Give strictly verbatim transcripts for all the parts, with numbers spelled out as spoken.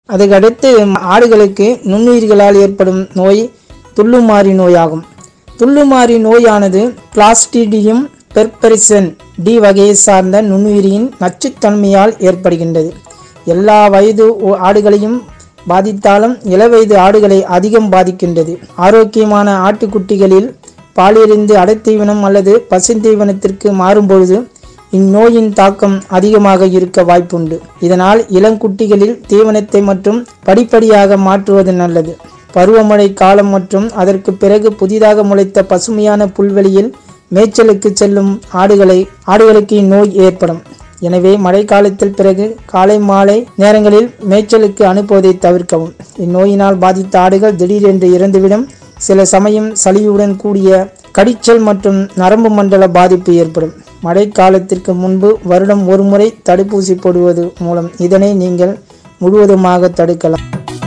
அதுக்கடுத்து ஆடுகளுக்கு நுண்ணுயிர்களால் ஏற்படும் நோய் துள்ளுமாறி நோயாகும். துள்ளுமாறி நோயானது கிளாஸ்ட்ரிடியம் பெர்பெரிசன் டி வகையை சார்ந்த நுண்ணுயிரியின் நச்சுத்தன்மையால் ஏற்படுகின்றது. எல்லா வயது ஆடுகளையும் பாதித்தாலும் இளவயது ஆடுகளை அதிகம் பாதிக்கின்றது. ஆரோக்கியமான ஆட்டுக்குட்டிகளில் பாலிலிருந்து அடைத்தீவனம் அல்லது பசுந்தீவனத்திற்கு மாறும்பொழுது இந்நோயின் தாக்கம் அதிகமாக இருக்க வாய்ப்புண்டு. இதனால் இளங்குட்டிகளில் தீவனத்தை மற்றும் படிப்படியாக மாற்றுவது நல்லது. பருவமழை காலம் மற்றும் அதற்கு பிறகு புதிதாக முளைத்த பசுமையான புல்வெளியில் மேய்ச்சலுக்கு செல்லும் ஆடுகளை ஆடுகளுக்கு இந்நோய் ஏற்படும். எனவே மழைக்காலத்தில் பிறகு காலை மாலை நேரங்களில் மேய்ச்சலுக்கு அனுப்புவதை தவிர்க்கவும். இந்நோயினால் பாதித்த ஆடுகள் திடீரென்று இறந்துவிடும். சில சமயம் சளியுடன் கூடிய கடிச்சல் மற்றும் நரம்பு மண்டல பாதிப்பு ஏற்படும். மழைக்காலத்திற்கு முன்பு வருடம் ஒரு முறை தடுப்பூசி போடுவது மூலம் இதனை நீங்கள் முழுவதுமாக தடுக்கலாம்.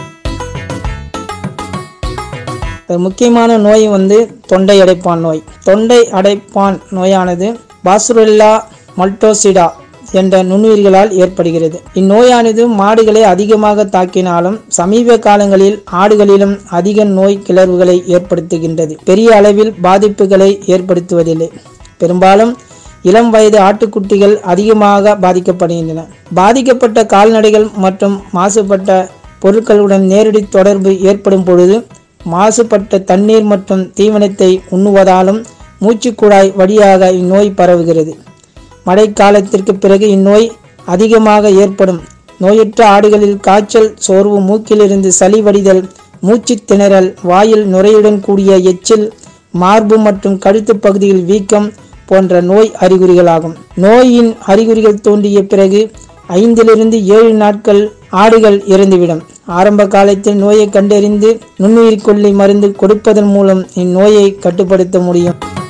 முக்கியமான நோய் வந்து தொண்டை அடைப்பான் நோய். தொண்டை அடைப்பான் நோயானது பாசுரெல்லா மல்டோசிடா என்ற நுண்ணுயிர்களால் ஏற்படுகிறது. இந்நோயானது மாடுகளை அதிகமாக தாக்கினாலும் சமீப காலங்களில் ஆடுகளிலும் அதிக நோய் கிளர்வுகளை ஏற்படுத்துகின்றது. பெரிய அளவில் பாதிப்புகளை ஏற்படுத்துவதில்லை. பெரும்பாலும் இளம் வயது ஆட்டுக்குட்டிகள் அதிகமாக பாதிக்கப்படுகின்றன. பாதிக்கப்பட்ட கால்நடைகள் மற்றும் மாசுபட்ட பொருட்களுடன் நேரடி தொடர்பு ஏற்படும் பொழுது மாசுபட்ட தண்ணீர் மற்றும் தீவனத்தை உண்ணுவதாலும் மூச்சுக்குழாய் வழியாக இந்நோய் பரவுகிறது. மழைக்காலத்திற்கு பிறகு இந்நோய் அதிகமாக ஏற்படும். நோயற்ற ஆடுகளில் காய்ச்சல், சோர்வு, மூக்கிலிருந்து சளி வடிதல், மூச்சு திணறல், வாயில் நுரையுடன் கூடிய எச்சில், மார்பு மற்றும் கழுத்து பகுதியில் வீக்கம் போன்ற நோய் அறிகுறிகளாகும். நோயின் அறிகுறிகள் தோன்றிய பிறகு ஐந்திலிருந்து ஏழு நாட்கள் ஆடுகள் இறந்துவிடும். ஆரம்ப காலத்தில் நோயை கண்டறிந்து நுண்ணுயிர் கொல்லி மருந்து கொடுப்பதன் மூலம் இந்நோயை கட்டுப்படுத்த முடியும்.